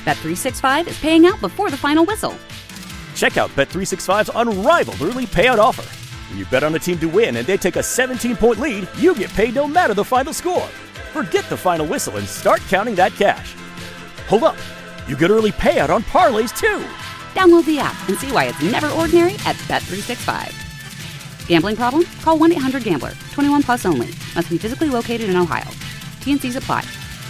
Bet365 is paying out before the final whistle. Check out Bet365's unrivaled early payout offer. When you bet on a team to win and they take a 17-point lead, you get paid no matter the final score. Forget the final whistle and start counting that cash. Hold up. You get early payout on parlays, too. Download the app and see why it's never ordinary at Bet365. Gambling problem? Call 1-800-GAMBLER. 21 plus only. Must be physically located in Ohio. T&Cs apply.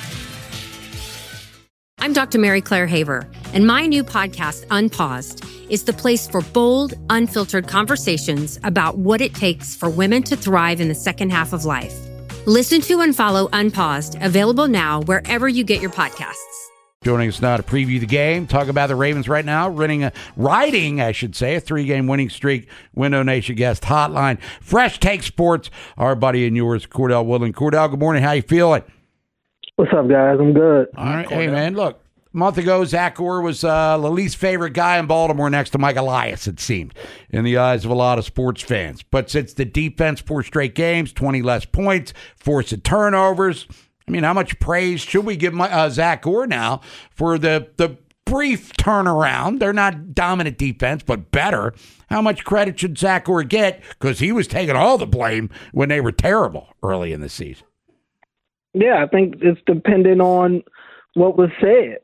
I'm Dr. Mary Claire Haver, and my new podcast, Unpaused, is the place for bold, unfiltered conversations about what it takes for women to thrive in the second half of life. Listen to and follow Unpaused, available now wherever you get your podcasts. Joining us now to preview the game, talk about the Ravens right now, riding a 3-game winning streak. Window Nation guest hotline. Fresh Take Sports, our buddy and yours, Cordell Woodland. Cordell, good morning. How you feeling? What's up, guys? I'm good. All right. Hey, man, look. A month ago, Zach Orr was the least favorite guy in Baltimore next to Mike Elias, it seemed, in the eyes of a lot of sports fans. But since the defense, 4 straight games, 20 less points, forced turnovers, I mean, how much praise should we give Zach Orr now for the brief turnaround? They're not dominant defense, but better. How much credit should Zach Orr get? Because he was taking all the blame when they were terrible early in the season. Yeah, I think it's dependent on what was said.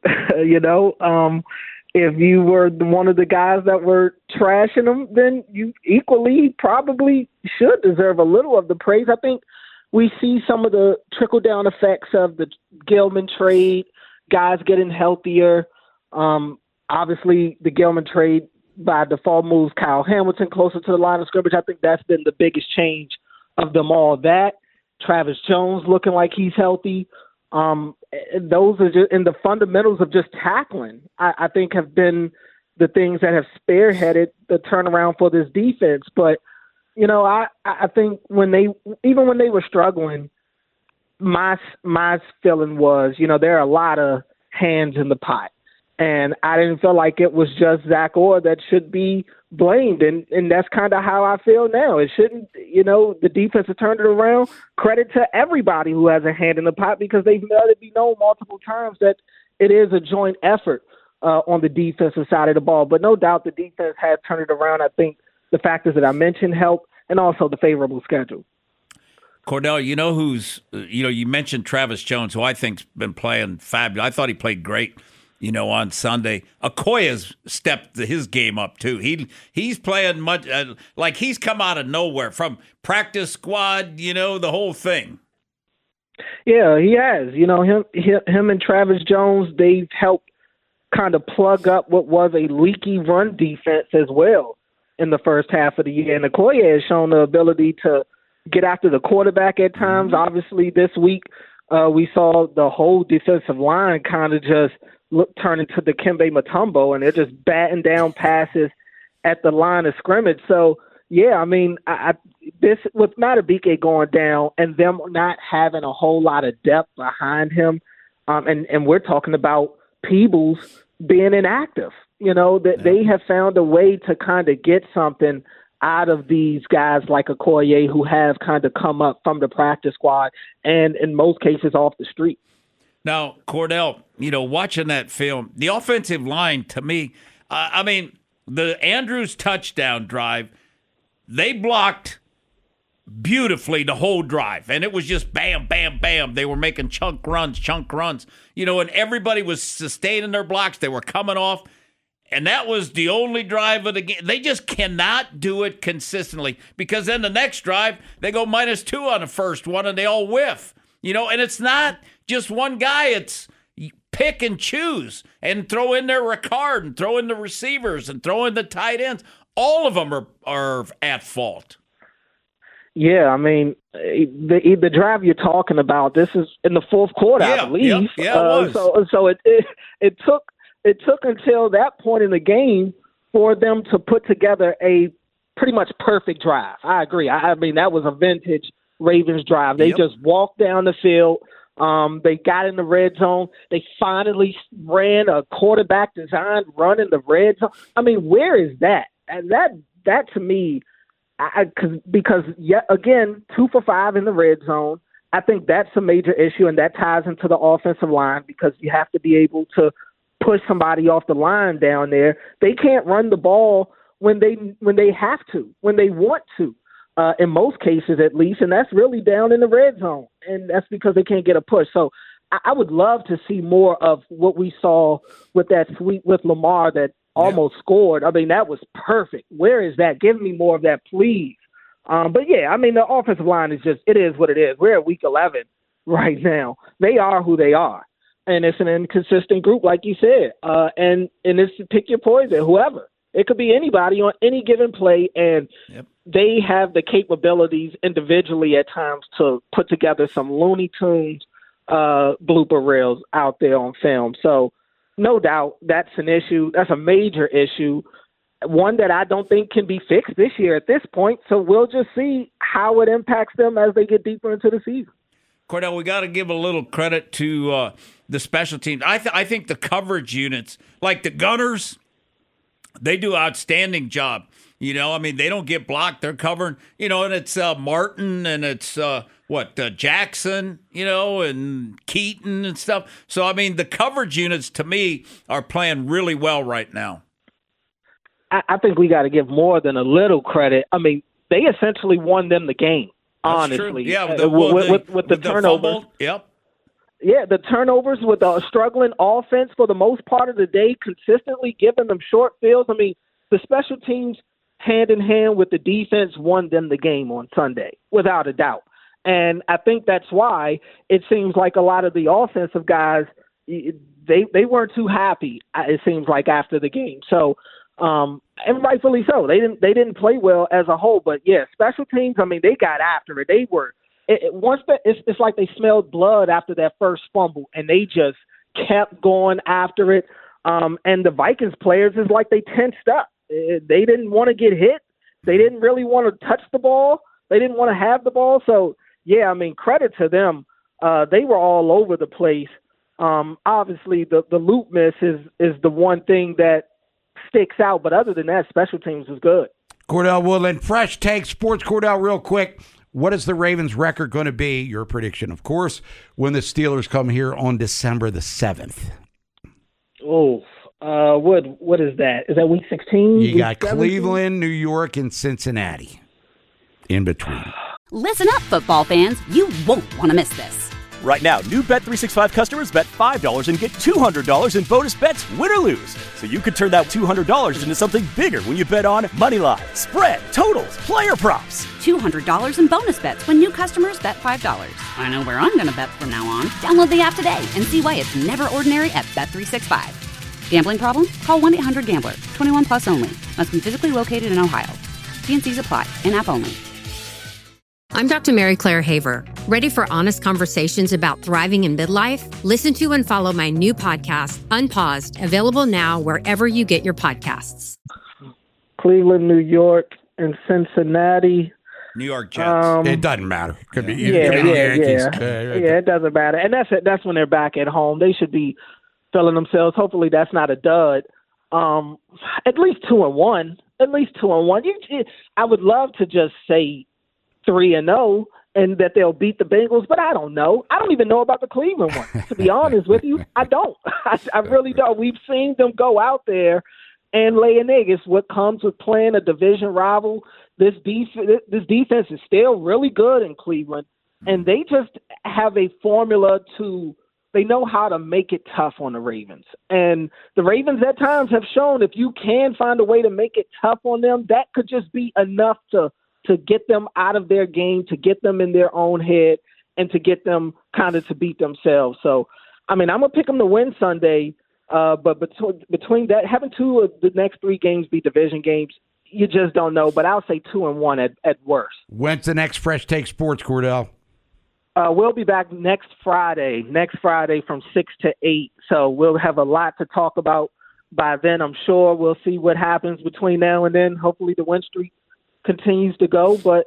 If you were one of the guys that were trashing him, then you equally probably should deserve a little of the praise. I think we see some of the trickle-down effects of the Gilman trade, guys getting healthier. Obviously, the Gilman trade by default moves Kyle Hamilton closer to the line of scrimmage. I think that's been the biggest change of them all. That Travis Jones looking like he's healthy. Those are just, and the fundamentals of just tackling, I think have been the things that have spearheaded the turnaround for this defense. But, I think when they were struggling, my feeling was, there are a lot of hands in the pot. And I didn't feel like it was just Zach Orr that should be blamed. And that's kind of how I feel now. It shouldn't, the defense has turned it around. Credit to everybody who has a hand in the pot, because they've let it be known multiple times that it is a joint effort on the defensive side of the ball. But no doubt the defense has turned it around. I think the factors that I mentioned help, and also the favorable schedule. Cordell, you mentioned Travis Jones, who I think's been playing fabulous. I thought he played great, on Sunday. Okoye's stepped his game up too. He's playing much like he's come out of nowhere from practice squad, the whole thing. Yeah, he has. Him and Travis Jones, they've helped kind of plug up what was a leaky run defense as well in the first half of the year. And Okoye has shown the ability to get after the quarterback at times. Obviously, this week we saw the whole defensive line kind of just turn into the Dikembe Mutombo, and they're just batting down passes at the line of scrimmage. So, yeah, I mean, this with Madubuike going down and them not having a whole lot of depth behind him, and we're talking about Peebles being inactive. They have found a way to kind of get something out of these guys like Okoye who have kind of come up from the practice squad and in most cases off the street. Now, Cordell, watching that film, the offensive line to me, the Andrews touchdown drive, they blocked beautifully the whole drive. And it was just bam, bam, bam. They were making chunk runs, and everybody was sustaining their blocks. They were coming off. And that was the only drive of the game. They just cannot do it consistently, because then the next drive, they go -2 on the first one and they all whiff. And it's not just one guy. It's pick and choose and throw in their Ricard and throw in the receivers and throw in the tight ends. All of them are at fault. Yeah, I mean, the drive you're talking about, this is in the fourth quarter, I believe. Yeah, it was. So it took until that point in the game for them to put together a pretty much perfect drive. I agree. I mean, that was a vintage Ravens drive. They just walked down the field. They got in the red zone. They finally ran a quarterback design run in the red zone. I mean, where is that? And that to me, because yet again, 2 for 5 in the red zone. I think that's a major issue, and that ties into the offensive line, because you have to be able to push somebody off the line down there. They can't run the ball when they have to, when they want to, in most cases at least, and that's really down in the red zone, and that's because they can't get a push. So I would love to see more of what we saw with that sweep with Lamar that almost scored. I mean, that was perfect. Where is that? Give me more of that, please. But, yeah, I mean, the offensive line is just – it is what it is. We're at week 11 right now. They are who they are. And it's an inconsistent group, like you said. And it's pick your poison, whoever. It could be anybody on any given play, and they have the capabilities individually at times to put together some Looney Tunes blooper reels out there on film. So, no doubt that's an issue. That's a major issue, one that I don't think can be fixed this year at this point. So we'll just see how it impacts them as they get deeper into the season. Cordell, we got to give a little credit to the special teams. I think the coverage units, like the Gunners, they do an outstanding job. You know, I mean, they don't get blocked. They're covering, you know, and it's Martin and it's Jackson, you know, and Keaton and stuff. So, I mean, the coverage units, to me, are playing really well right now. I think we got to give more than a little credit. I mean, they essentially won them the game, honestly. That's true. Yeah, with the turnovers. Yep. Yeah, the turnovers with a struggling offense for the most part of the day, consistently giving them short fields. I mean, the special teams, hand in hand with the defense, won them the game on Sunday, without a doubt. And I think that's why it seems like a lot of the offensive guys, they weren't too happy, it seems like, after the game. So, and rightfully so. They didn't play well as a whole. But, yeah, special teams, I mean, they got after it. They were it's like they smelled blood after that first fumble, and they just kept going after it. And the Vikings players is like they tensed up. They didn't want to get hit. They didn't really want to touch the ball. They didn't want to have the ball. So, yeah, I mean, credit to them. They were all over the place. Obviously, the loop miss is the one thing that sticks out. But other than that, special teams was good. Cordell Woodland, Fresh Take Sports. Cordell, real quick, what is the Ravens' record going to be? Your prediction, of course, when the Steelers come here on December the 7th. Oh, what is that? Is that week 16? You got 17? Cleveland, New York, and Cincinnati in between. Listen up, football fans. You won't want to miss this. Right now, new Bet365 customers bet $5 and get $200 in bonus bets, win or lose. So you could turn that $200 into something bigger when you bet on moneyline, spread, totals, player props. $200 in bonus bets when new customers bet $5. I know where I'm going to bet from now on. Download the app today and see why it's never ordinary at Bet365. Gambling problem? Call 1-800-GAMBLER. 21 plus only. Must be physically located in Ohio. T&Cs apply. In-app only. I'm Dr. Mary Claire Haver. Ready for honest conversations about thriving in midlife? Listen to and follow my new podcast, Unpaused, available now wherever you get your podcasts. Cleveland, New York, and Cincinnati. New York Jets. It doesn't matter. Could be Yankees. Yeah, it doesn't matter. And that's when they're back at home. They should be filling themselves. Hopefully that's not a dud. At least 2-1. At least 2-1. I would love to just say 3-0 and that they'll beat the Bengals, but I don't know. I don't even know about the Cleveland one, to be honest with you. I don't. I really don't. We've seen them go out there and lay an egg. It's what comes with playing a division rival. This defense is still really good in Cleveland, and they just have a formula they know how to make it tough on the Ravens. And the Ravens at times have shown if you can find a way to make it tough on them, that could just be enough to get them out of their game, to get them in their own head, and to get them kind of to beat themselves. So, I mean, I'm going to pick them to win Sunday, but between that, having two of the next three games be division games, you just don't know. But I'll say 2-1 at worst. When's the next Fresh Take Sports, Cordell? We'll be back next Friday from 6 to 8. So we'll have a lot to talk about by then, I'm sure. We'll see what happens between now and then. Hopefully the win streak continues to go. But,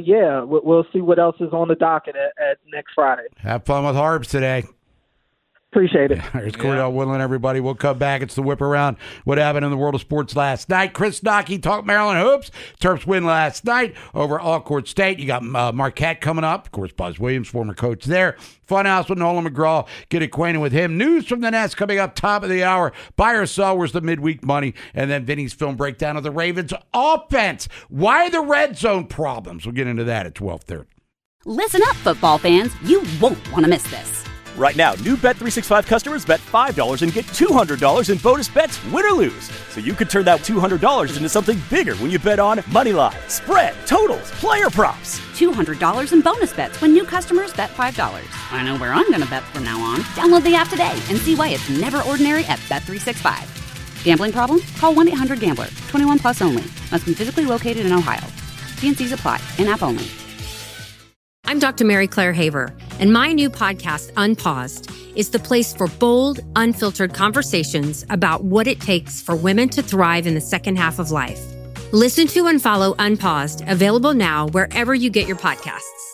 we'll see what else is on the docket at next Friday. Have fun with Harbs today. Appreciate it. There's Cordell Woodland, everybody. We'll come back. It's the Whip Around. What happened in the world of sports last night? Chris Knockey talked Maryland hoops. Terps win last night over Alcorn State. You got Marquette coming up. Of course, Buzz Williams, former coach there. Funhouse with Nolan McGraw. Get acquainted with him. News from the Nest coming up top of the hour. Buy or sell, where's the midweek money? And then Vinny's film breakdown of the Ravens offense. Why the red zone problems? We'll get into that at 12:30. Listen up, football fans. You won't want to miss this. Right now, new Bet365 customers bet $5 and get $200 in bonus bets, win or lose. So you could turn that $200 into something bigger when you bet on moneyline, spread, totals, player props. $200 in bonus bets when new customers bet $5. I know where I'm going to bet from now on. Download the app today and see why it's never ordinary at Bet365. Gambling problem? Call 1-800-GAMBLER. 21 plus only. Must be physically located in Ohio. T&Cs apply. In-app only. I'm Dr. Mary Claire Haver, and my new podcast, Unpaused, is the place for bold, unfiltered conversations about what it takes for women to thrive in the second half of life. Listen to and follow Unpaused, available now wherever you get your podcasts.